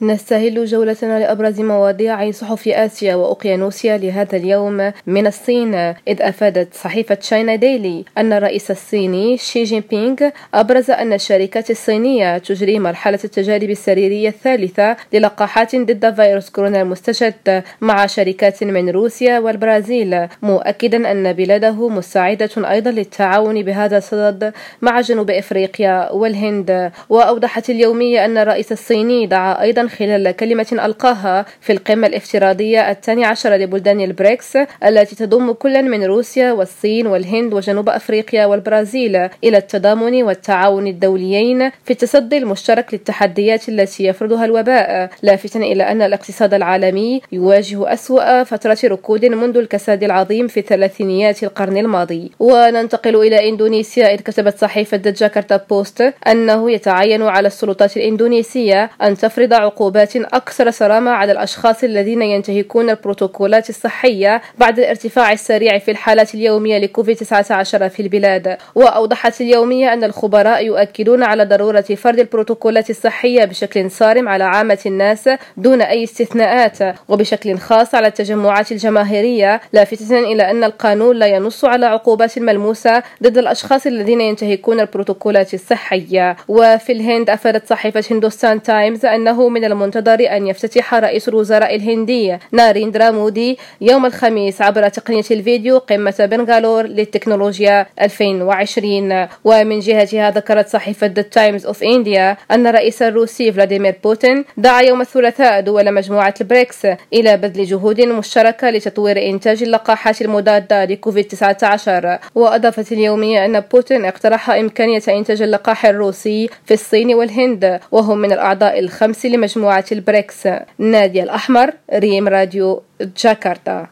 نستهل جولتنا لأبرز مواضيع صحف آسيا وأوقيانوسيا لهذا اليوم من الصين، إذ أفادت صحيفة تشاينا ديلي أن الرئيس الصيني شي جين بينغ أبرز أن الشركات الصينية تجري مرحلة التجارب السريرية الثالثة للقاحات ضد فيروس كورونا المستجد مع شركات من روسيا والبرازيل، مؤكدا أن بلاده مستعدة أيضا للتعاون بهذا الصدد مع جنوب إفريقيا والهند. وأوضحت اليومية أن الرئيس الصيني دعا أيضا خلال كلمة ألقاها في القمة الافتراضية 12 لبلدان البريكس التي تضم كل من روسيا والصين والهند وجنوب أفريقيا والبرازيل إلى التضامن والتعاون الدوليين في التصدي المشترك للتحديات التي يفرضها الوباء، لافتا إلى أن الاقتصاد العالمي يواجه أسوأ فترة ركود منذ الكساد العظيم في ثلاثينيات القرن الماضي. وننتقل إلى إندونيسيا، إذ كتبت صحيفة جاكرتا بوست أنه يتعين على السلطات الإندونيسية أن تفرض عقوبات أكثر صرامة على الأشخاص الذين ينتهكون البروتوكولات الصحية بعد الارتفاع السريع في الحالات اليومية لكوفيد-19 في البلاد. وأوضحت اليومية أن الخبراء يؤكدون على ضرورة فرض البروتوكولات الصحية بشكل صارم على عامة الناس دون أي استثناءات، وبشكل خاص على التجمعات الجماهيرية، لافتة إلى أن القانون لا ينص على عقوبات ملموسة ضد الأشخاص الذين ينتهكون البروتوكولات الصحية. وفي الهند، أفادت صحيفة هندوستان تايمز أنه من المنتظر أن يفتتح رئيس الوزراء الهندي ناريندرا مودي يوم الخميس عبر تقنية الفيديو قمة بنغالور للتكنولوجيا 2020. ومن جهتها ذكرت صحيفة The Times of India أن الرئيس الروسي فلاديمير بوتين دعا يوم الثلاثاء دول مجموعة البريكس إلى بذل جهود مشتركة لتطوير إنتاج اللقاحات المضادة لكوفيد-19. وأضافت اليومية أن بوتين اقترح إمكانية إنتاج اللقاح الروسي في الصين والهند، وهم من الأعضاء الخمس لمجموعة البريكس. نادية الأحمر، ريم راديو، جاكرتا.